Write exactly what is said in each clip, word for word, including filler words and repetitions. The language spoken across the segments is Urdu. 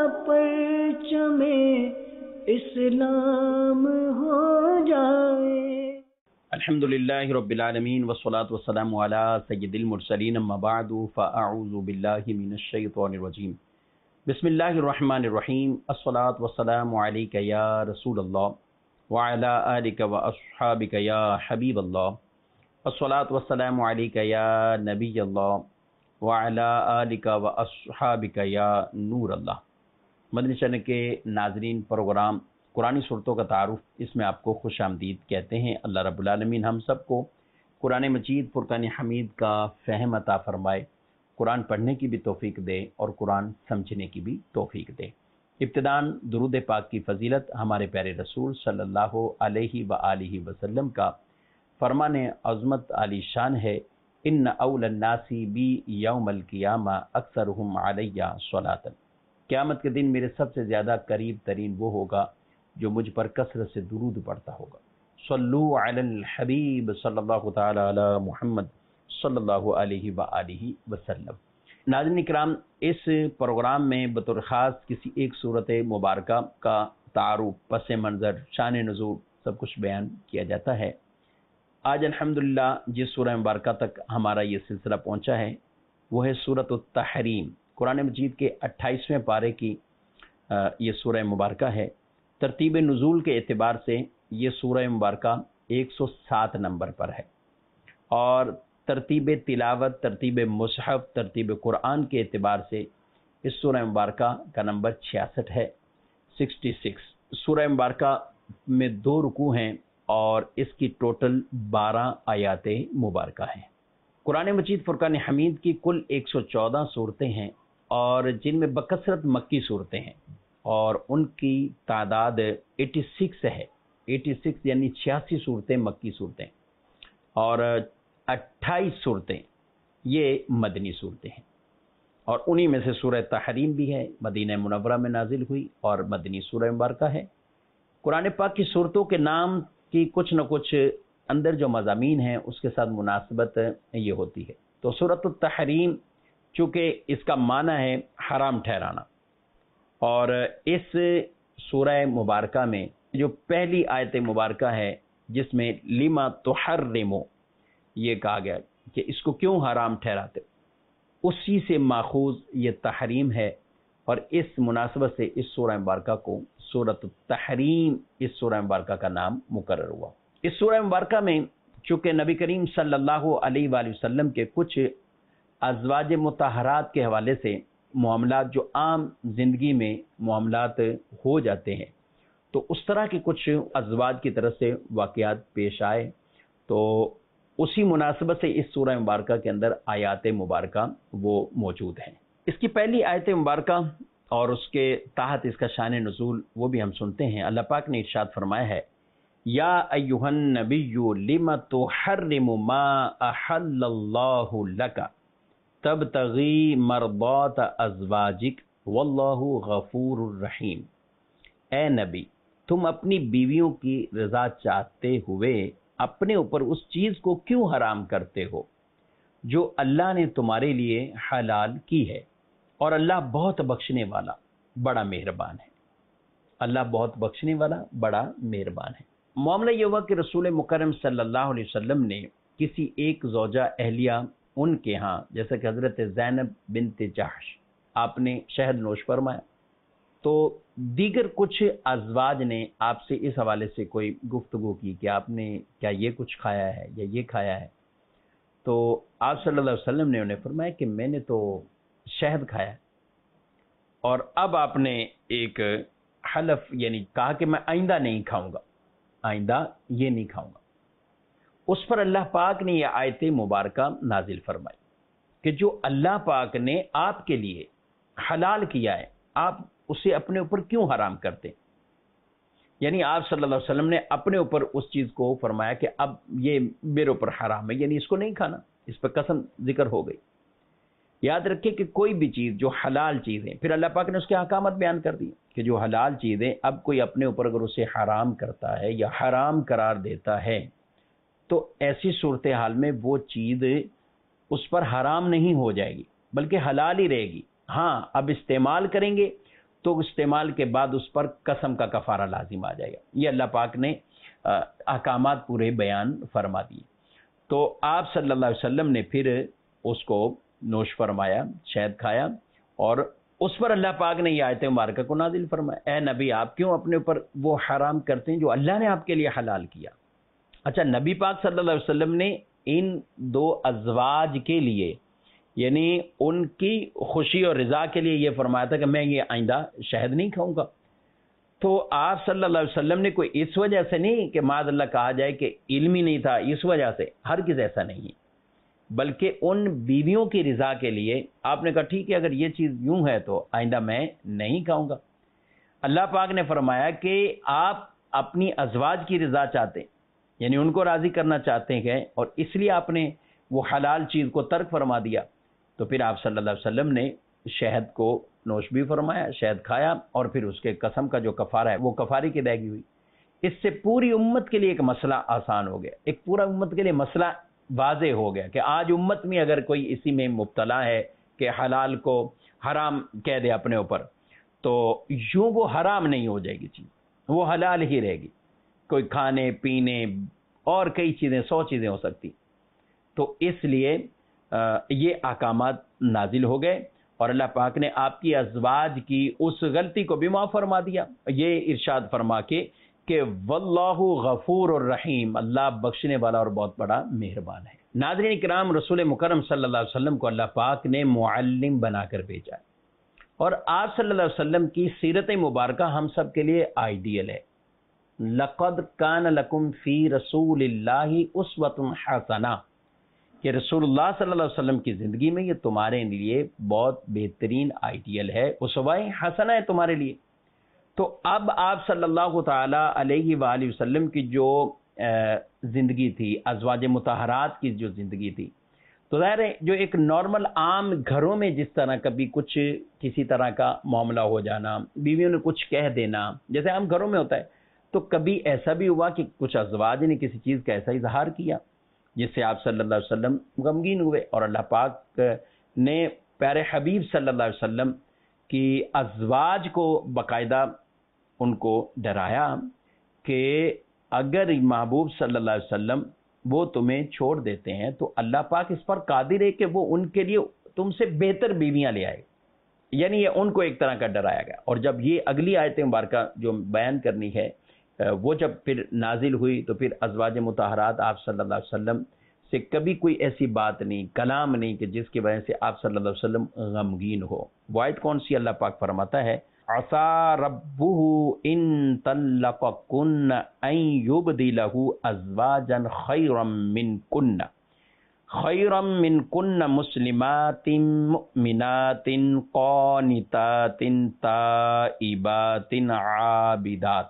परचम इस्लाम हो जाए। अल्हम्दुलिल्लाहि रब्बिल आलमीन वस्सलातु वस्सलामु अला सय्यिदिल मुरसलीन अम्मा बअदु फ़अऊज़ु बिल्लाहि मिनश शैतानिर रजीम। बिस्मिल्लाहिर रहमानिर रहीम। अस्सलातु वस्सलामु अलैका या रसूलल्लाह व अला आलिका व अस्हाबिका या हबीबल्लाह। अस्सलातु वस्सलामु अलैका या नबियल्लाह व अला आलिका व अस्हाबिका या नूरल्लाह। मदनी चैनल के नाज़रीन, प्रोग्राम कुरानी सूरतों का तारुफ, इसमें आपको खुश आमदीद कहते हैं। अल्लाह रब्बुल आलमीन हम सबको कुरान मजीद फुरकान हमीद का फ़हम अता फरमाए, कुरान पढ़ने की भी तौफीक दे और कुरान समझने की भी तौफीक दे। इब्तिदान दुरूद पाक की फ़जीलत हमारे प्यारे रसूल सल्लल्लाहु अलैहि व आलिहि वसल्लम का फरमान अज़मत आली शान है, इन्न औलन नासी बी यौमल क़ियामा अक्सरुहुम अलैया स्वलातन। क़यामत के दिन मेरे सबसे ज़्यादा करीब तरीन वो होगा जो मुझ पर कसरत से दुरूद पढ़ता होगा। सल्लु अलल हबीब सल्लल्लाहु तआला अला मुहम्मद सल्लल्लाहु अलैहि व आलिहि वसल्लम। नाज़रीन इकराम, इस प्रोग्राम में बतौर ख़ास किसी एक सूरत मुबारक का तारुफ, पस मंज़र, शान नुज़ूल सब कुछ बयान किया जाता है। आज अल्हम्दुलिल्लाह जिस सूरह मुबारक तक हमारा ये सिलसिला पहुँचा है वो है सूरत अत-तहरीम। कुरान मजीद के अट्ठाईसवें पारे की ये सूरह मुबारक है। तरतीब नुज़ूल के एतबार से ये सूरह मुबारक एक सौ सात नंबर पर है और तरतीब तिलावत, तरतीब मुसहफ़, तरतीब कुरान के एतबार से इस सूरह मुबारक का नंबर छियासठ है, छियासठ। सूरह मुबारक में दो रुकू हैं और इसकी टोटल बारह आयात मुबारक हैं। कुरान मजीद फुरकान हमीद की कुल एक सौ चौदह सूरतें हैं और जिनमें बकसरत मक्की सूरतें हैं और उनकी तादाद छियासी है। छियासी यानी छियासी सूरतें मक्की सूरतें और अट्ठाईस सूरतें ये मदनी सूरतें हैं और उन्हीं में से सूरह तहरीम भी है, मदीना मुनव्वरा में नाजिल हुई और मदनी सूरह मुबारक है। कुरान पाक की सूरतों के नाम की कुछ न कुछ अंदर जो मज़ामीन हैं उसके साथ मुनासबत ये होती है। तो सूरत तहरीम चूँकि इसका माना है हराम ठहराना और इस सूरह मुबारक में जो पहली आयत मुबारक है जिसमें लिमा तुहर्रिमु ये कहा गया कि इसको क्यों हराम ठहराते, उसी से माखूज ये तहरीम है और इस मुनासबत से इस सूरह मुबारक को सूरत तहरीम इस सूरह मुबारक का नाम मुकर्रर हुआ। इस सूरह मुबारक में चूँकि नबी करीम सल्लल्लाहु अलैहि वसल्लम के कुछ अज़वाज मुतहरात के हवाले से मामलात जो आम ज़िंदगी में मामलात हो जाते हैं, तो उस तरह के कुछ अज़वाज की तरफ से वाक़यात पेश आए, तो उसी मुनासबत से इस सूरह मुबारक के अंदर आयात मुबारक वो मौजूद हैं। इसकी पहली आयत मुबारक और उसके तहत इसका शान नुज़ूल वो भी हम सुनते हैं। अल्लाह पाक ने इरशाद फरमाया है, या अय्युहन नबिय्यु लिमा तुहर्रिमु मा अहल्लल्लाहु लका तबतगी मरदात अज़वाजिक वल्लाहु गफूरुर रहीम। ए नबी, तुम अपनी बीवियों की रज़ा चाहते हुए अपने ऊपर उस चीज़ को क्यों हराम करते हो जो अल्लाह ने तुम्हारे लिए हलाल की है, और अल्लाह बहुत बख्शने वाला बड़ा मेहरबान है। अल्लाह बहुत बख्शने वाला बड़ा मेहरबान है। मामला ये हुआ कि रसूल मुकर्रम सल्लल्लाहु अलैहि वसल्लम ने किसी एक ज़ौजा अहलिया उनके यहाँ, जैसे कि हज़रत ज़ैनब बिन्त जहश, आपने शहद नोश फरमाया, तो दीगर कुछ अज़वाज ने आपसे इस हवाले से कोई गुफ्तगू की कि आपने क्या ये कुछ खाया है या ये खाया है। तो आप सल्लल्लाहु अलैहि वसल्लम ने उन्हें फरमाया कि मैंने तो शहद खाया और अब आपने एक हलफ यानी कहा कि मैं आइंदा नहीं खाऊंगा, आइंदा ये नहीं खाऊंगा। उस पर अल्लाह पाक ने यह आयत मुबारक नाजिल फरमाई कि जो अल्लाह पाक ने आपके लिए हलाल किया है आप उसे अपने ऊपर क्यों हराम करते। यानी आप सल्लल्लाहु अलैहि वसल्लम ने अपने ऊपर उस चीज़ को फरमाया कि अब ये मेरे ऊपर हराम है, यानी इसको नहीं खाना, इस पर कसम जिक्र हो गई। याद रखें कि कोई भी चीज़ जो हलाल चीज़ें, फिर अल्लाह पाक ने उसके अहकामात बयान कर दिए कि जो हलाल चीज़ें अब कोई अपने ऊपर अगर उसे हराम करता है या हराम करार देता है तो ऐसी सूरत हाल में वो चीज़ उस पर हराम नहीं हो जाएगी बल्कि हलाल ही रहेगी। हाँ, अब इस्तेमाल करेंगे تو استعمال کے بعد اس پر قسم کا کفارہ لازم آ جائے گا۔ یہ اللہ پاک نے احکامات پورے بیان فرما دیے۔ تو آپ صلی اللہ علیہ وسلم نے پھر اس کو نوش فرمایا، شہد کھایا، اور اس پر اللہ پاک نے یہ آیت مبارکہ کو نازل فرمایا، اے نبی آپ کیوں اپنے اوپر وہ حرام کرتے ہیں جو اللہ نے آپ کے لیے حلال کیا۔ اچھا، نبی پاک صلی اللہ علیہ وسلم نے ان دو ازواج کے لیے، یعنی ان کی خوشی اور رضا کے لیے یہ فرمایا تھا کہ میں یہ آئندہ شہد نہیں کھاؤں گا۔ تو آپ صلی اللہ علیہ وسلم نے کوئی اس وجہ سے نہیں کہ معاذ اللہ کہا جائے کہ علم ہی نہیں تھا، اس وجہ سے، ہرگز ایسا نہیں ہے، بلکہ ان بیویوں کی رضا کے لیے آپ نے کہا ٹھیک ہے اگر یہ چیز یوں ہے تو آئندہ میں نہیں کھاؤں گا۔ اللہ پاک نے فرمایا کہ آپ اپنی ازواج کی رضا چاہتے ہیں، یعنی ان کو راضی کرنا چاہتے ہیں، اور اس لیے آپ نے وہ حلال چیز کو ترک فرما دیا۔ تو پھر آپ صلی اللہ علیہ وسلم نے شہد کو نوش بھی فرمایا، شہد کھایا، اور پھر اس کے قسم کا جو کفارہ ہے وہ کفارے کی ادائیگی ہوئی۔ اس سے پوری امت کے لیے ایک مسئلہ آسان ہو گیا، ایک پورا امت کے لیے مسئلہ واضح ہو گیا کہ آج امت میں اگر کوئی اسی میں مبتلا ہے کہ حلال کو حرام کہہ دے اپنے اوپر، تو یوں وہ حرام نہیں ہو جائے گی چیز، وہ حلال ہی رہے گی۔ کوئی کھانے پینے اور کئی چیزیں، سو چیزیں ہو سکتی۔ تو اس لیے یہ احکامات نازل ہو گئے، اور اللہ پاک نے آپ کی ازواج کی اس غلطی کو بھی معاف فرما دیا، یہ ارشاد فرما کے کہ واللہ غفور الرحیم، اللہ بخشنے والا اور بہت بڑا مہربان ہے۔ ناظرین کرام، رسول مکرم صلی اللہ علیہ وسلم کو اللہ پاک نے معلم بنا کر بھیجا ہے، اور آپ صلی اللہ علیہ وسلم کی سیرت مبارکہ ہم سب کے لیے آئیڈیل ہے۔ لقد کان لکم فی رسول اللہ اسوۃ حسنہ، کہ رسول اللہ صلی اللہ علیہ وسلم کی زندگی میں یہ تمہارے لیے بہت بہترین آئیڈیل ہے، اسوہ حسنہ ہے تمہارے لیے۔ تو اب آپ صلی اللہ تعالی علیہ وآلہ وسلم کی جو زندگی تھی، ازواج مطہرات کی جو زندگی تھی، تو ظاہر ہے جو ایک نارمل عام گھروں میں جس طرح کبھی کچھ کسی طرح کا معاملہ ہو جانا، بیویوں نے کچھ کہہ دینا، جیسے عام گھروں میں ہوتا ہے، تو کبھی ایسا بھی ہوا کہ کچھ ازواج نے کسی چیز کا ایسا اظہار کیا جس سے آپ صلی اللہ علیہ وسلم غمگین ہوئے، اور اللہ پاک نے پیارے حبیب صلی اللہ علیہ وسلم کی ازواج کو باقاعدہ ان کو ڈرایا کہ اگر محبوب صلی اللہ علیہ وسلم وہ تمہیں چھوڑ دیتے ہیں تو اللہ پاک اس پر قادر ہے کہ وہ ان کے لیے تم سے بہتر بیویاں لے آئے، یعنی یہ ان کو ایک طرح کا ڈرایا گیا۔ اور جب یہ اگلی آیت مبارکہ جو بیان کرنی ہے وہ جب پھر نازل ہوئی، تو پھر ازواج مطہرات آپ صلی اللہ علیہ وسلم سے کبھی کوئی ایسی بات نہیں، کلام نہیں کہ جس کی وجہ سے آپ صلی اللہ علیہ وسلم غمگین ہو۔ وہ آیت کون سی؟ اللہ پاک فرماتا ہے عَسَىٰ رَبُّهُ إِن طَلَّقَكُنَّ أَن يُبْدِلَهُ أَزْوَاجًا خَيْرًا مِّنكُنَّ خَيْرًا مِّنكُنَّ مُسْلِمَاتٍ مُؤْمِنَاتٍ قَانِتَاتٍ تَائِبَاتٍ عَابِدَاتٍ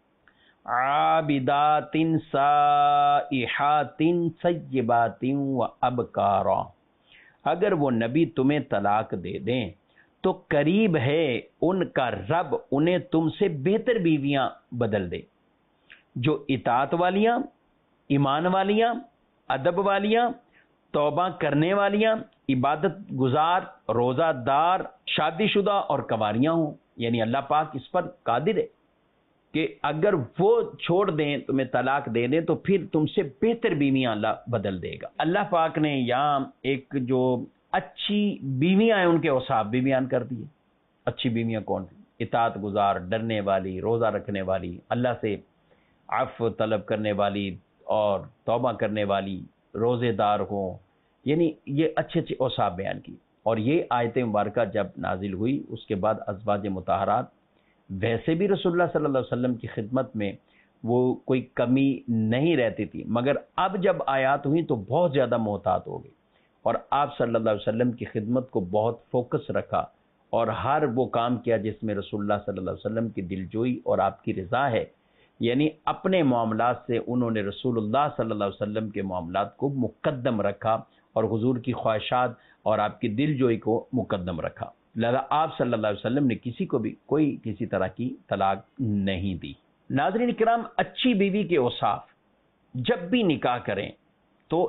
عابدات سائحات سیبات و ابکارا۔ اگر وہ نبی تمہیں طلاق دے دیں تو قریب ہے ان کا رب انہیں تم سے بہتر بیویاں بدل دے، جو اطاعت والیاں، ایمان والیاں، ادب والیاں، توبہ کرنے والیاں، عبادت گزار، روزہ دار، شادی شدہ اور کنواریاں ہوں۔ یعنی اللہ پاک اس پر قادر ہے کہ اگر وہ چھوڑ دیں، تمہیں طلاق دے دیں، تو پھر تم سے بہتر بیویاں اللہ بدل دے گا۔ اللہ پاک نے یہاں ایک جو اچھی بیویاں ہیں ان کے اوصاف بھی بیان کر دیے۔ اچھی بیویاں کون سی؟ اطاعت گزار، ڈرنے والی، روزہ رکھنے والی، اللہ سے عفو طلب کرنے والی اور توبہ کرنے والی، روزے دار ہوں، یعنی یہ اچھے اچھے اوصاف بیان کی۔ اور یہ آیت مبارکہ جب نازل ہوئی اس کے بعد ازواج مطہرات ویسے بھی رسول اللہ صلی اللہ علیہ وسلم کی خدمت میں وہ کوئی کمی نہیں رہتی تھی، مگر اب جب آیات ہوئی تو بہت زیادہ محتاط ہو گئی، اور آپ صلی اللہ علیہ وسلم کی خدمت کو بہت فوکس رکھا، اور ہر وہ کام کیا جس میں رسول اللہ صلی اللہ علیہ وسلم کی دلجوئی اور آپ کی رضا ہے۔ یعنی اپنے معاملات سے انہوں نے رسول اللہ صلی اللہ علیہ وسلم کے معاملات کو مقدم رکھا، اور حضور کی خواہشات اور آپ کی دلجوئی کو مقدم رکھا۔ لہذا آپ صلی اللہ علیہ وسلم نے کسی کو بھی کوئی کسی طرح کی طلاق نہیں دی۔ ناظرین کرام، اچھی بیوی کے اوصاف جب بھی نکاح کریں تو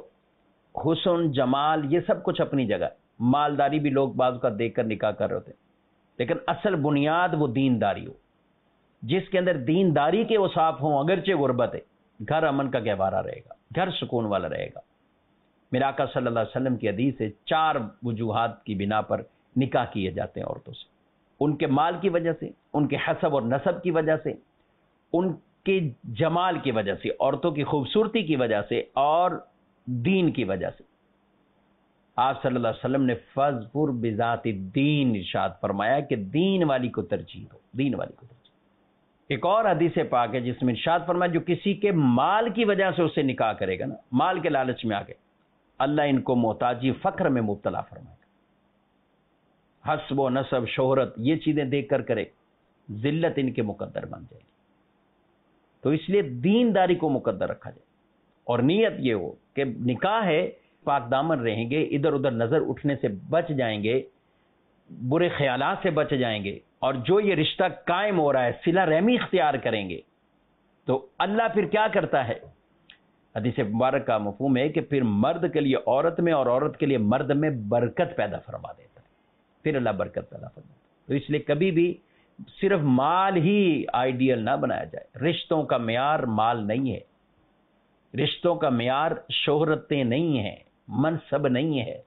حسن، جمال، یہ سب کچھ اپنی جگہ، مالداری بھی لوگ بعض کا دیکھ کر نکاح کر رہے ہوتے ہیں، لیکن اصل بنیاد وہ دینداری ہو، جس کے اندر دینداری کے اوصاف ہوں، اگرچہ غربت ہے، گھر امن کا گہوارہ رہے گا، گھر سکون والا رہے گا۔ میرے آقا صلی اللہ علیہ وسلم کی حدیث ہے، چار وجوہات کی بنا پر نکاح کیے جاتے ہیں عورتوں سے، ان کے مال کی وجہ سے، ان کے حسب اور نسب کی وجہ سے، ان کے جمال کی وجہ سے، عورتوں کی خوبصورتی کی وجہ سے، اور دین کی وجہ سے۔ آپ صلی اللہ علیہ وسلم نے فَاظْفُرْ بِذَاتِ الدین ارشاد فرمایا کہ دین والی کو ترجیح دو، دین والی کو ترجیح۔ ایک اور حدیث پاک ہے جس میں ارشاد فرمایا جو کسی کے مال کی وجہ سے اس سے نکاح کرے گا نا، مال کے لالچ میں آگے، اللہ ان کو محتاجی فقر میں مبتلا فرمائے گا۔ حسب و نسب، شہرت، یہ چیزیں دیکھ کر کرے، ذلت ان کے مقدر بن جائے گی۔ تو اس لیے دینداری کو مقدر رکھا جائے، اور نیت یہ ہو کہ نکاح ہے، پاک دامن رہیں گے، ادھر ادھر نظر اٹھنے سے بچ جائیں گے، برے خیالات سے بچ جائیں گے، اور جو یہ رشتہ قائم ہو رہا ہے صلہ رحمی اختیار کریں گے، تو اللہ پھر کیا کرتا ہے؟ حدیث مبارک کا مفہوم ہے کہ پھر مرد کے لیے عورت میں اور عورت کے لیے مرد میں برکت پیدا فرما دیتا ہے، پھر اللہ برکت پیدا فرما دیتا ہے۔ تو اس لیے کبھی بھی صرف مال ہی آئیڈیل نہ بنایا جائے۔ رشتوں کا معیار مال نہیں ہے، رشتوں کا معیار شہرتیں نہیں ہیں، منصب نہیں ہے۔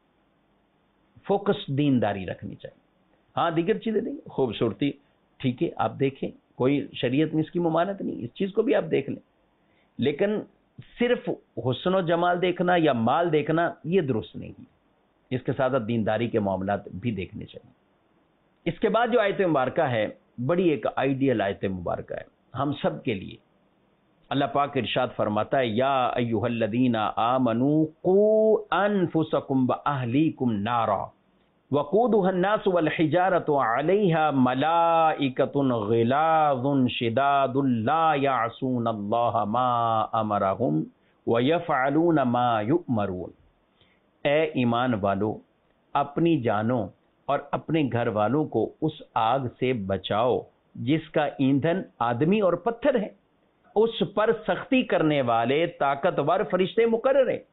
فوکس دینداری رکھنی چاہیے۔ ہاں دیگر چیزیں نہیں، خوبصورتی ٹھیک ہے، آپ دیکھیں، کوئی شریعت میں اس کی ممانعت نہیں، اس چیز کو بھی آپ دیکھ لیں، لیکن صرف حسن و جمال دیکھنا یا مال دیکھنا یہ درست نہیں ہے، اس کے ساتھ دینداری کے معاملات بھی دیکھنے چاہیے۔ اس کے بعد جو آیت مبارکہ ہے بڑی ایک آئیڈیل آیت مبارکہ ہے ہم سب کے لیے۔ اللہ پاک ارشاد فرماتا ہے یا ایھا الذین آمنوا قوا انفسکم واہلیکم نارا وقودها الناس والحجارۃ علیہا ملائکۃ غلاظ شداد لا یعصون اللہ ما امرہم ویفعلون ما یؤمرون۔ اے ایمان والو، اپنی جانوں اور اپنے گھر والوں کو اس آگ سے بچاؤ جس کا ایندھن آدمی اور پتھر ہے، اس پر سختی کرنے والے طاقتور فرشتے مقرر ہیں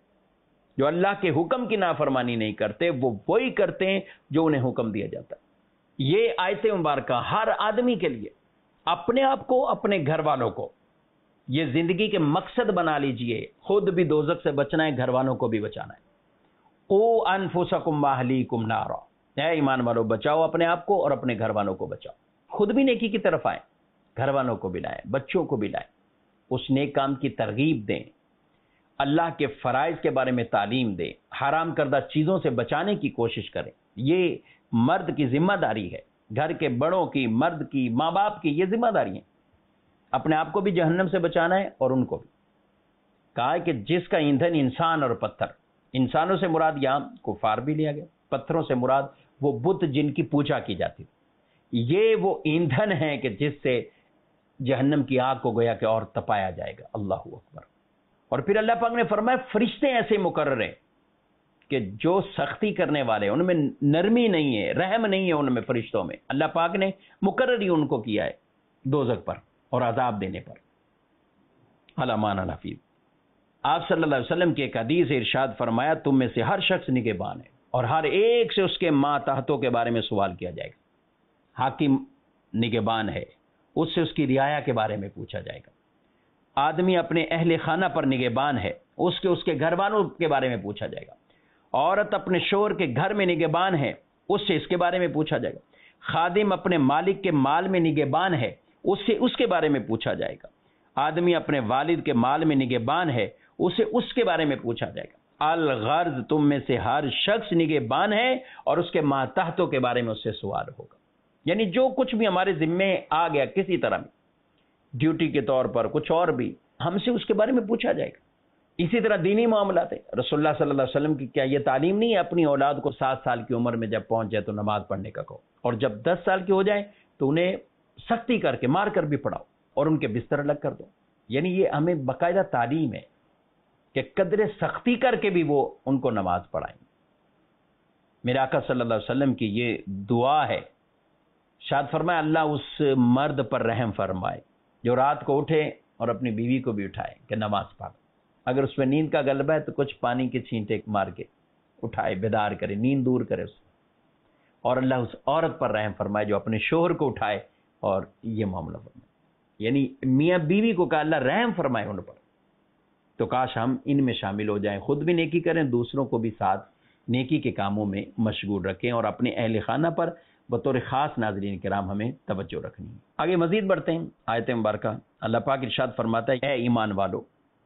جو اللہ کے حکم کی نافرمانی نہیں کرتے، وہ وہی کرتے ہیں جو انہیں حکم دیا جاتا ہے۔ یہ آیت مبارکہ ہر آدمی کے لیے، اپنے آپ کو، اپنے گھر والوں کو، یہ زندگی کے مقصد بنا لیجئے۔ خود بھی دوزخ سے بچنا ہے، گھر والوں کو بھی بچانا ہے۔ قوا انفسکم واہلیکم نارا، اے ایمان والو بچاؤ اپنے آپ کو اور اپنے گھر والوں کو بچاؤ۔ خود بھی نیکی کی طرف آئیں، گھر والوں کو بھی لائیں، بچوں کو بھی لائیں، اس نیک کام کی ترغیب دیں، اللہ کے فرائض کے بارے میں تعلیم دیں، حرام کردہ چیزوں سے بچانے کی کوشش کریں۔ یہ مرد کی ذمہ داری ہے، گھر کے بڑوں کی، مرد کی، ماں باپ کی یہ ذمہ داری ہے۔ اپنے آپ کو بھی جہنم سے بچانا ہے اور ان کو بھی۔ کہا ہے کہ جس کا ایندھن انسان اور پتھر، انسانوں سے مراد یہاں کفار بھی لیا گیا، پتھروں سے مراد وہ بت جن کی پوجا کی جاتی تھی۔ یہ وہ ایندھن ہے کہ جس سے جہنم کی آگ کو گویا کہ اور تپایا جائے گا۔ اللہ اکبر۔ اور پھر اللہ پاک نے فرمایا فرشتے ایسے مقرر ہیں کہ جو سختی کرنے والے، ان میں نرمی نہیں ہے، رحم نہیں ہے ان میں، فرشتوں میں اللہ پاک نے مقرر ہی ان کو کیا ہے دوزخ پر اور عذاب دینے پر۔ علامان الحفیظ۔ آپ صلی اللہ علیہ وسلم کی ایک حدیث ارشاد فرمایا تم میں سے ہر شخص نگہبان ہے اور ہر ایک سے اس کے ماتحتوں کے بارے میں سوال کیا جائے گا۔ حاکم نگہبان ہے، اس سے اس کی رعایا کے بارے میں پوچھا جائے گا۔ آدمی اپنے اہل خانہ پر نگہبان ہے، اس کے اس کے گھر والوں کے بارے میں پوچھا جائے گا۔ عورت اپنے شوہر کے گھر میں نگہبان ہے، اس سے اس کے بارے میں پوچھا جائے گا۔ خادم اپنے مالک کے مال میں نگہبان ہے، اس سے اس کے بارے میں پوچھا جائے گا۔ آدمی اپنے والد کے مال میں نگہبان ہے، اسے اس کے بارے میں پوچھا جائے گا۔ الغرض تم میں سے ہر شخص نگہبان ہے اور اس کے ماتحتوں کے بارے میں اس سے سوال ہوگا۔ یعنی جو کچھ بھی ہمارے ذمے آ گیا کسی طرح میں، ڈیوٹی کے طور پر کچھ اور بھی، ہم سے اس کے بارے میں پوچھا جائے گا۔ اسی طرح دینی معاملات ہے، رسول اللہ صلی اللہ علیہ وسلم کی کیا یہ تعلیم نہیں ہے اپنی اولاد کو سات سال کی عمر میں جب پہنچ جائے تو نماز پڑھنے کا کہو، اور جب دس سال کے ہو جائیں تو انہیں سختی کر کے مار کر بھی پڑھاؤ اور ان کے بستر الگ کر دو۔ یعنی یہ ہمیں باقاعدہ تعلیم ہے کہ قدر سختی کر کے بھی وہ ان کو نماز پڑھائیں۔ میرے آقا صلی اللہ علیہ وسلم کی یہ دعا ہے، شاد فرمائے اللہ اس مرد پر رحم فرمائے جو رات کو اٹھے اور اپنی بیوی کو بھی اٹھائے کہ نماز پڑھ، اگر اس میں نیند کا غلبہ ہے تو کچھ پانی کے چھینٹے مار کے اٹھائے، بیدار کرے، نیند دور کرے اس اور اللہ اس عورت پر رحم فرمائے جو اپنے شوہر کو اٹھائے اور یہ معاملہ فرمائے. یعنی میاں بیوی کو کہا اللہ رحم فرمائے ان پر. تو کاش ہم ان میں شامل ہو جائیں، خود بھی نیکی کریں، دوسروں کو بھی ساتھ نیکی کے کاموں میں مشغول رکھیں، اور اپنے اہل خانہ پر بطور خاص ناظرین کرام ہمیں توجہ رکھنی ہے. آگے مزید بڑھتے ہیں. آیت مبارکہ اللہ پاک ارشاد فرماتا ہے، اے ایمان والو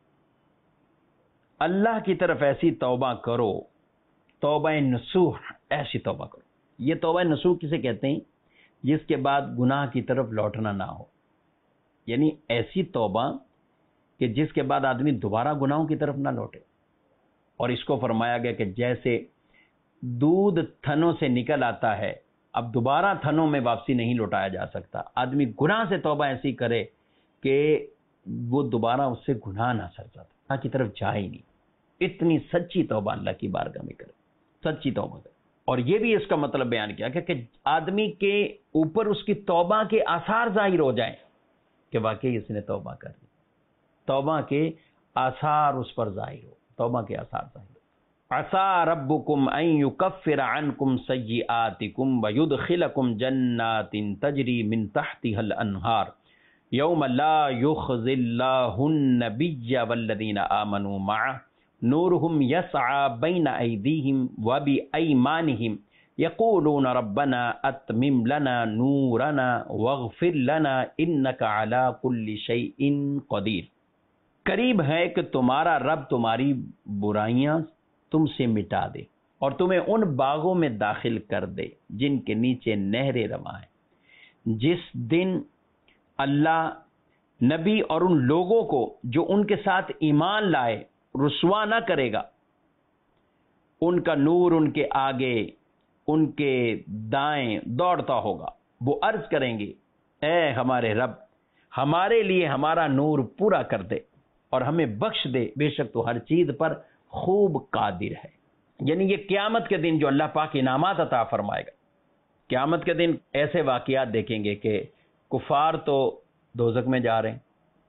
اللہ کی طرف ایسی توبہ کرو، توبہ نصوح، ایسی توبہ کرو. یہ توبہ نصوح کسے کہتے ہیں؟ جس کے بعد گناہ کی طرف لوٹنا نہ ہو. یعنی ایسی توبہ کہ جس کے بعد آدمی دوبارہ گناہوں کی طرف نہ لوٹے. اور اس کو فرمایا گیا کہ جیسے دودھ تھنوں سے نکل آتا ہے، اب دوبارہ تھنوں میں واپسی نہیں لوٹایا جا سکتا. آدمی گناہ سے توبہ ایسی کرے کہ وہ دوبارہ اس سے گناہ نہ سر جاتا، اللہ کی طرف جائے ہی نہیں. اتنی سچی توبہ اللہ کی بارگاہ میں کرے، سچی توبہ کرے. اور یہ بھی اس کا مطلب بیان کیا کہ آدمی کے اوپر اس کی توبہ کے آثار ظاہر ہو جائیں کہ واقعی اس نے توبہ کر لی. توبہ کے آثار اس پر ظاہر ہو، توبہ کے آثار ظاہر ہو. عسى ربكم ان يكفر عنكم سيئاتكم ويدخلكم جنات تجري من تحتها الانهار يوم لا يخزي الله النبي والذين آمنوا معه نورهم يسعى بين أيديهم وبأيمانهم يقولون ربنا أتمم لنا نورنا واغفر لنا إنك على كل شيء قدير. قریب ہے کہ تمہارا رب تمہاری برائیاں تم سے مٹا دے اور تمہیں ان باغوں میں داخل کر دے جن کے نیچے نہریں رواں ہیں. جس دن اللہ نبی اور ان لوگوں کو جو ان کے ساتھ ایمان لائے رسوا نہ کرے گا، ان کا نور ان کے آگے ان کے دائیں دوڑتا ہوگا. وہ عرض کریں گے، اے ہمارے رب ہمارے لیے ہمارا نور پورا کر دے اور ہمیں بخش دے، بے شک تو ہر چیز پر خوب قادر ہے. یعنی یہ قیامت کے دن جو اللہ پاک انعامات عطا فرمائے گا. قیامت کے دن ایسے واقعات دیکھیں گے کہ کفار تو دوزخ میں جا رہے ہیں،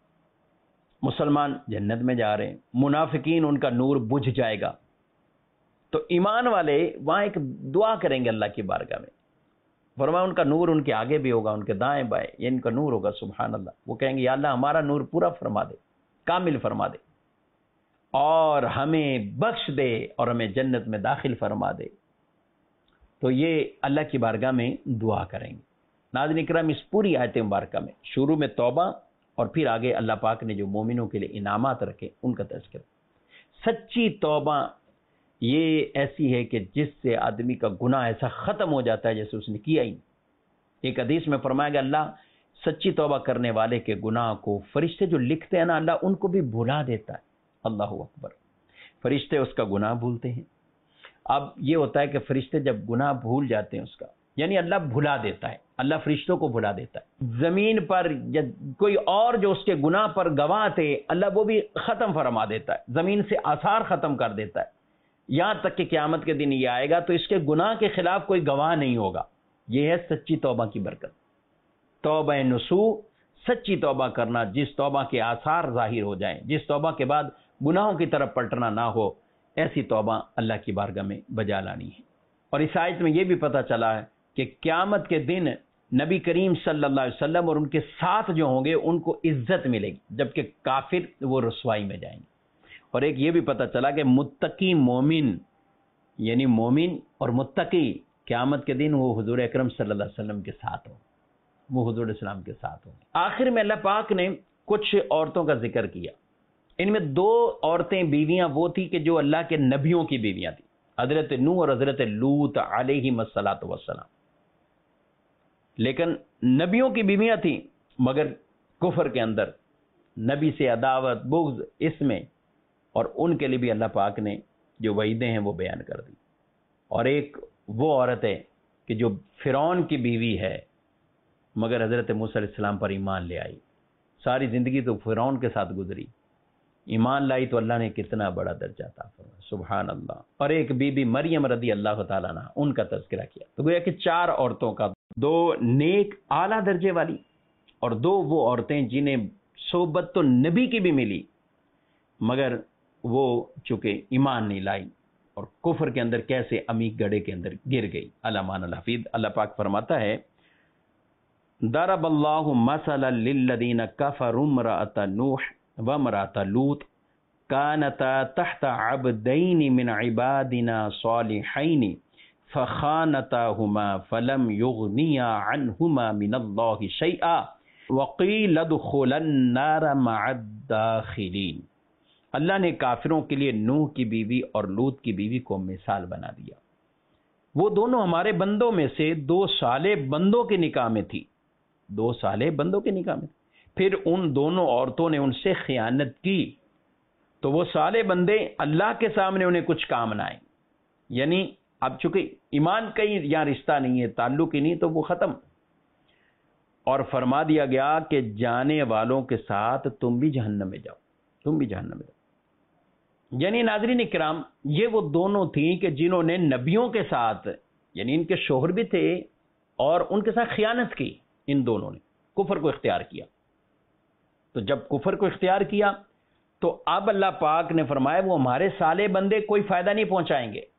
مسلمان جنت میں جا رہے ہیں، منافقین ان کا نور بجھ جائے گا. تو ایمان والے وہاں ایک دعا کریں گے اللہ کی بارگاہ میں، فرمایا ان کا نور ان کے آگے بھی ہوگا، ان کے دائیں بائیں یہ ان کا نور ہوگا. سبحان اللہ. وہ کہیں گے یا اللہ ہمارا نور پورا فرما دے، کامل فرما دے اور ہمیں بخش دے اور ہمیں جنت میں داخل فرما دے. تو یہ اللہ کی بارگاہ میں دعا کریں گے. ناظرین اکرام، اس پوری آیت مبارکہ میں شروع میں توبہ اور پھر آگے اللہ پاک نے جو مومنوں کے لیے انعامات رکھے ان کا تذکرہ. سچی توبہ یہ ایسی ہے کہ جس سے آدمی کا گناہ ایسا ختم ہو جاتا ہے جیسے اس نے کیا ہی. ایک حدیث میں فرمایا گیا اللہ سچی توبہ کرنے والے کے گناہ کو فرشتے جو لکھتے ہیں نا اللہ ان کو بھی بھلا دیتا ہے. اللہ اکبر. فرشتے اس کا گناہ بھولتے ہیں. اب یہ ہوتا ہے کہ فرشتے جب گناہ بھول جاتے ہیں اس کا، یعنی اللہ بھلا دیتا ہے، اللہ فرشتوں کو بھلا دیتا ہے. زمین پر کوئی اور جو اس کے گناہ پر گواہ تھے اللہ وہ بھی ختم فرما دیتا ہے، زمین سے آثار ختم کر دیتا ہے. یہاں تک کہ قیامت کے دن یہ آئے گا تو اس کے گناہ کے خلاف کوئی گواہ نہیں ہوگا. یہ ہے سچی توبہ کی برکت. توبہ نصوح، سچی توبہ کرنا جس توبہ کے آثار ظاہر ہو جائیں، جس توبہ کے بعد گناہوں کی طرف پلٹنا نہ ہو، ایسی توبہ اللہ کی بارگاہ میں بجا لانی ہے. اور اس آیت میں یہ بھی پتہ چلا ہے کہ قیامت کے دن نبی کریم صلی اللہ علیہ وسلم اور ان کے ساتھ جو ہوں گے ان کو عزت ملے گی، جبکہ کافر وہ رسوائی میں جائیں گے. اور ایک یہ بھی پتہ چلا کہ متقی مومن، یعنی مومن اور متقی قیامت کے دن وہ حضور اکرم صلی اللہ علیہ وسلم کے ساتھ ہوں، وہ حضور السلام کے ساتھ ہوں. آخر میں اللہ پاک نے کچھ عورتوں کا ذکر کیا. ان میں دو عورتیں بیویاں وہ تھی کہ جو اللہ کے نبیوں کی بیویاں تھیں، حضرت نوح اور حضرت لوط علیہم الصلاۃ والسلام. لیکن نبیوں کی بیویاں تھیں مگر کفر کے اندر، نبی سے عداوت بغض اس میں، اور ان کے لیے بھی اللہ پاک نے جو وعیدیں ہیں وہ بیان کر دی. اور ایک وہ عورت ہے کہ جو فرعون کی بیوی ہے مگر حضرت موسیٰ علیہ السلام پر ایمان لے آئی. ساری زندگی تو فرعون کے ساتھ گزری، ایمان لائی تو اللہ نے کتنا بڑا درجہ عطا فرمایا. سبحان اللہ. اور ایک بی بی مریم رضی اللہ تعالیٰ عنہ، ان کا تذکرہ کیا. تو گویا کہ چار عورتوں کا، دو نیک اعلیٰ درجے والی اور دو وہ عورتیں جنہیں صحبت تو نبی کی بھی ملی مگر وہ چونکہ ایمان نہیں لائی اور کفر کے اندر کیسے عمیق گڑھے کے اندر گر گئی۔ علامہ الحفیظ اللہ پاک فرماتا ہے ضرب اللہ مثلا للذین کفروا امرأۃ نوح وامرأۃ لوط کانتا تحت عبدین من عبادنا صالحین فخانتاہما فلم یغنیا عنہما من اللہ شیئا وقیل ادخلا النار مع الداخلین۔ اللہ نے کافروں کے لیے نوح کی بیوی اور لوط کی بیوی کو مثال بنا دیا۔ وہ دونوں ہمارے بندوں میں سے دو صالح بندوں کے نکاح میں تھی، دو صالح بندوں کے نکاح میں تھی۔ پھر ان دونوں عورتوں نے ان سے خیانت کی تو وہ صالح بندے اللہ کے سامنے انہیں کچھ کام نہ آئے، یعنی اب چونکہ ایمان کا ہی یا رشتہ نہیں ہے، تعلق ہی نہیں، تو وہ ختم۔ اور فرما دیا گیا کہ جانے والوں کے ساتھ تم بھی جہنم میں جاؤ، تم بھی جہنم میں جاؤ۔ یعنی ناظرین کرام، یہ وہ دونوں تھیں کہ جنہوں نے نبیوں کے ساتھ، یعنی ان کے شوہر بھی تھے اور ان کے ساتھ خیانت کی، ان دونوں نے کفر کو اختیار کیا۔ تو جب کفر کو اختیار کیا تو اب اللہ پاک نے فرمایا وہ ہمارے صالح بندے کوئی فائدہ نہیں پہنچائیں گے۔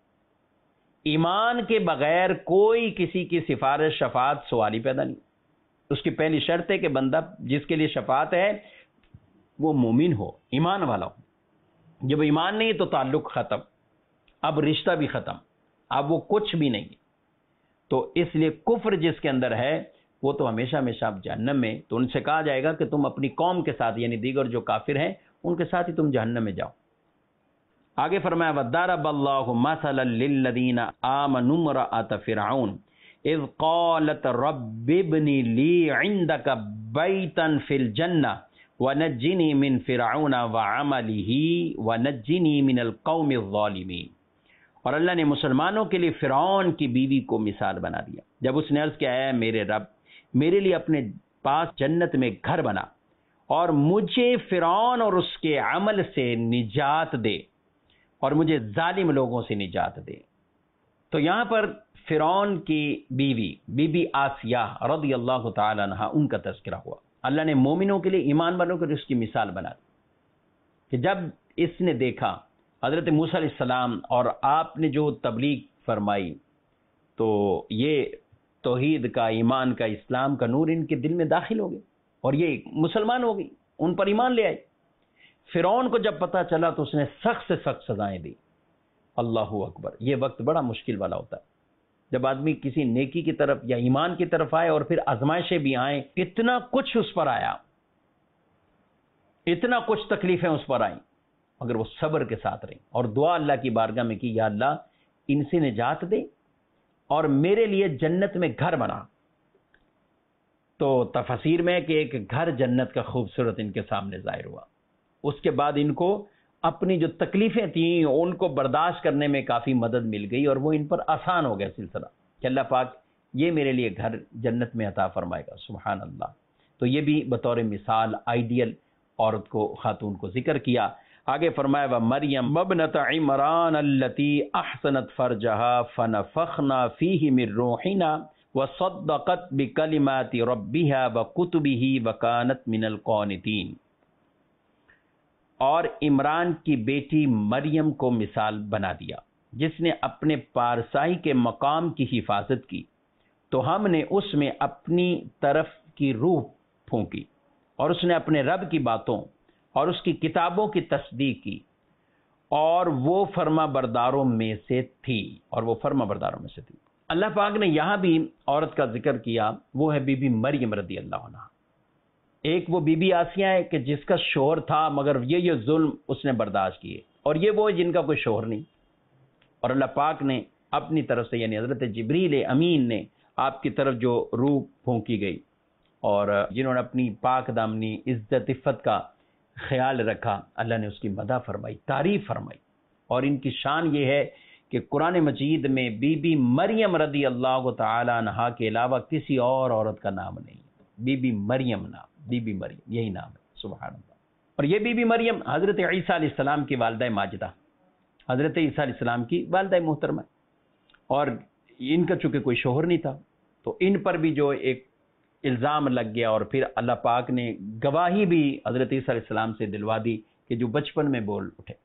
ایمان کے بغیر کوئی کسی کی سفارش شفاعت سوال ہی پیدا نہیں۔ اس کی پہلی شرط ہے کہ بندہ جس کے لیے شفاعت ہے وہ مومن ہو، ایمان والا ہو۔ جب ایمان نہیں تو تعلق ختم، اب رشتہ بھی ختم، اب وہ کچھ بھی نہیں۔ تو اس لیے کفر جس کے اندر ہے وہ تو ہمیشہ ہمیشہ اب جہنم میں، تو ان سے کہا جائے گا کہ تم اپنی قوم کے ساتھ، یعنی دیگر جو کافر ہیں ان کے ساتھ ہی تم جہنم میں جاؤ۔ آگے فرمایا وَضَرَبَ اللَّهُ مَثَلًا لِلَّذِينَ آمَنُوا امْرَأَتَ فِرْعَوْنَ اذ قالت رب ابن لی عندك بیتا فی الجنہ ونجنی من فرعون وعملہ ونجنی من القوم الظالمین۔ اور اللہ نے مسلمانوں کے لیے فرعون کی بیوی کو مثال بنا دیا جب اس نے عرض کیا ہے میرے رب میرے لیے اپنے پاس جنت میں گھر بنا اور مجھے فرعون اور اس کے عمل سے نجات دے اور مجھے ظالم لوگوں سے نجات دے۔ تو یہاں پر فرعون کی بیوی بی بی آسیہ رضی اللہ تعالی عنہا ان کا تذکرہ ہوا۔ اللہ نے مومنوں کے لیے، ایمان والوں کے لیے اس کی مثال بنا دی کہ جب اس نے دیکھا حضرت موسیٰ علیہ السلام اور آپ نے جو تبلیغ فرمائی تو یہ توحید کا، ایمان کا، اسلام کا نور ان کے دل میں داخل ہو گیا اور یہ مسلمان ہو گئی، ان پر ایمان لے آئے۔ فرعون کو جب پتہ چلا تو اس نے سخت سے سخت سزائیں دی۔ اللہ اکبر، یہ وقت بڑا مشکل والا ہوتا ہے جب آدمی کسی نیکی کی طرف یا ایمان کی طرف آئے اور پھر آزمائشیں بھی آئیں، اتنا کچھ اس پر آیا، اتنا کچھ تکلیفیں اس پر آئیں، مگر وہ صبر کے ساتھ رہی اور دعا اللہ کی بارگاہ میں کی، یا اللہ ان سے نجات دے اور میرے لیے جنت میں گھر بنا۔ تو تفسیر میں کہ ایک گھر جنت کا خوبصورت ان کے سامنے ظاہر ہوا۔ اس کے بعد ان کو اپنی جو تکلیفیں تھیں ان کو برداشت کرنے میں کافی مدد مل گئی اور وہ ان پر آسان ہو گیا سلسلہ کہ اللہ پاک یہ میرے لیے گھر جنت میں عطا فرمائے گا۔ سبحان اللہ۔ تو یہ بھی بطور مثال آئیڈیل عورت کو، خاتون کو ذکر کیا۔ آگے فرمایا وَمَرْيَمَ ابْنَتَ عِمْرَانَ الَّتِي أَحْسَنَتْ فَرْجَهَا فَنَفَخْنَا فِيهِ مِنْ رُوحِنَا وَصَدَّقَتْ بِكَلِمَاتِ رَبِّهَا وَكُتُبِهِ وَكَانَتْ مِنَ الْقَانِتِينَ۔ اور عمران کی بیٹی مریم کو مثال بنا دیا جس نے اپنے پارسائی کے مقام کی حفاظت کی تو ہم نے اس میں اپنی طرف کی روح پھونکی اور اس نے اپنے رب کی باتوں اور اس کی کتابوں کی تصدیق کی اور وہ فرما برداروں میں سے تھی اور وہ فرما برداروں میں سے تھی۔ اللہ پاک نے یہاں بھی عورت کا ذکر کیا، وہ ہے بی بی مریم رضی اللہ عنہا۔ ایک وہ بی بی آسیہ ہے کہ جس کا شوہر تھا مگر یہ یہ ظلم اس نے برداشت کیے، اور یہ وہ جن کا کوئی شوہر نہیں، اور اللہ پاک نے اپنی طرف سے یعنی حضرت جبریل امین نے آپ کی طرف جو روح پھونکی گئی اور جنہوں نے اپنی پاک دامنی عزت عفت کا خیال رکھا، اللہ نے اس کی مدح فرمائی، تعریف فرمائی۔ اور ان کی شان یہ ہے کہ قرآن مجید میں بی بی مریم رضی اللہ تعالی عنہا کے علاوہ کسی اور عورت کا نام نہیں، بی بی مریم نام، بی بی مریم یہی نام ہے۔ سبحان اللہ۔ اور یہ بی بی مریم حضرت عیسیٰ علیہ السلام کی والدہ ماجدہ، حضرت عیسیٰ علیہ السلام کی والدہ محترمہ، اور ان کا چونکہ کوئی شوہر نہیں تھا تو ان پر بھی جو ایک الزام لگ گیا، اور پھر اللہ پاک نے گواہی بھی حضرت عیسیٰ علیہ السلام سے دلوا دی کہ جو بچپن میں بول اٹھے۔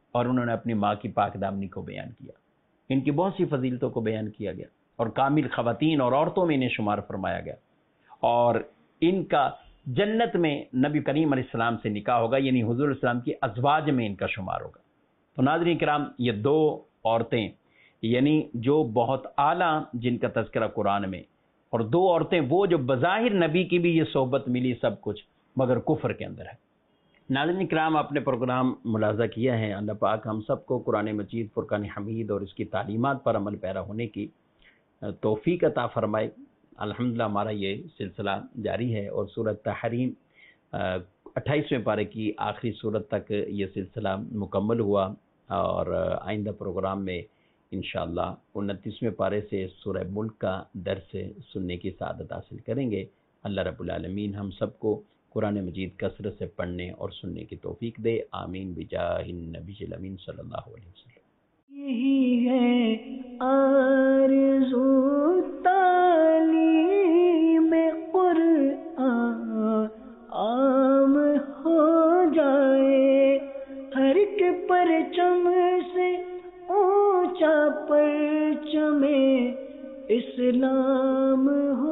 اور انہوں نے اپنی ماں کی پاک دامنی کو بیان کیا، ان کی بہت سی فضیلتوں کو بیان کیا گیا، اور کامل خواتین اور عورتوں میں انہیں شمار فرمایا گیا، اور ان کا جنت میں نبی کریم علیہ السلام سے نکاح ہوگا، یعنی حضور علیہ السلام کی ازواج میں ان کا شمار ہوگا۔ تو ناظرین کرام، یہ دو عورتیں یعنی جو بہت اعلیٰ جن کا تذکرہ قرآن میں، اور دو عورتیں وہ جو بظاہر نبی کی بھی یہ صحبت ملی سب کچھ، مگر کفر کے اندر ہے۔ ناظرین کرام، آپ نے پروگرام ملاحظہ کیا ہے، اللہ پاک ہم سب کو قرآن مجید، فرقان حمید اور اس کی تعلیمات پر عمل پیرا ہونے کی توفیق عطا فرمائے۔ الحمدللہ ہمارا یہ سلسلہ جاری ہے، اور سورۃ تحریم اٹھائیسویں پارے کی آخری سورت تک یہ سلسلہ مکمل ہوا، اور آئندہ پروگرام میں انشاءاللہ انتیسویں پارے سے سورہ ملک کا درس سننے کی سعادت حاصل کریں گے۔ اللہ رب العالمین ہم سب کو قرآن مجید کثرت سے پڑھنے اور سننے کی توفیق دے، آمین بجاہ النبی الامین صلی اللہ علیہ وسلم۔ یہی ہے آرزو تعلیم قرآن عام ہو جائے، ہر ایک پرچم سے اونچا پرچم اسلام ہو